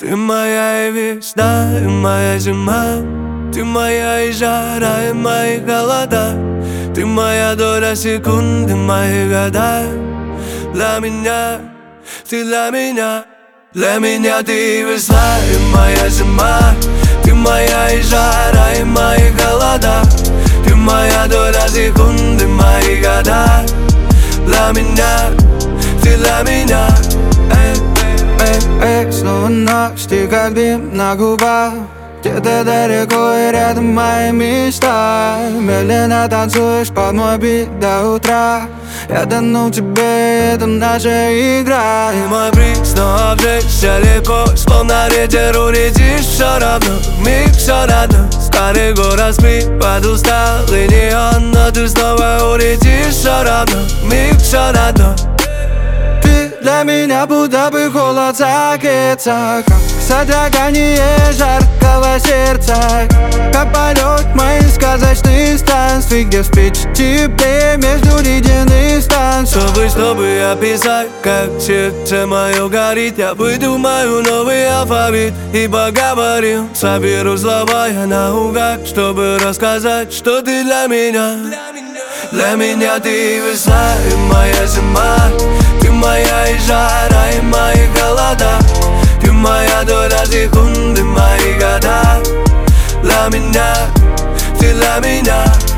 Ты моя и весна, и моя зима. Ты моя и жара, и мои холода. Ты моя доля секунды, мои года. Для меня, ты для меня. Для меня ты и весна, и моя зима. Ты моя и жара, и мои холода. Ты моя доля секунды, мои года. Для меня, ты для меня. Снова ночь, ты как дым на губах. Где-то далеко и рядом мои мечта. Медленно танцуешь под мой бит до утра. Я тону в тебе, это наша игра. И мой бриз снова обжегся легко, словно ветер улетишь все равно. Вмиг все равно. Старый город спит под усталый неон, но ты снова улетишь все равно. Вмиг все равно. Для меня будто бы холод согреться, как содрогание жаркого сердца, как полет моих сказочных станций, где встреча теплее между ледяных станций. Чтобы описать, как сердце мое горит, я выдумаю новый алфавит и поговорим. Соберу слова я наугад, чтобы рассказать, что ты для меня. Для меня ты весна и моя зима. Ты моя и жара, и мои холода. Ты моя доля секунды, мои года. Для меня, ты для меня.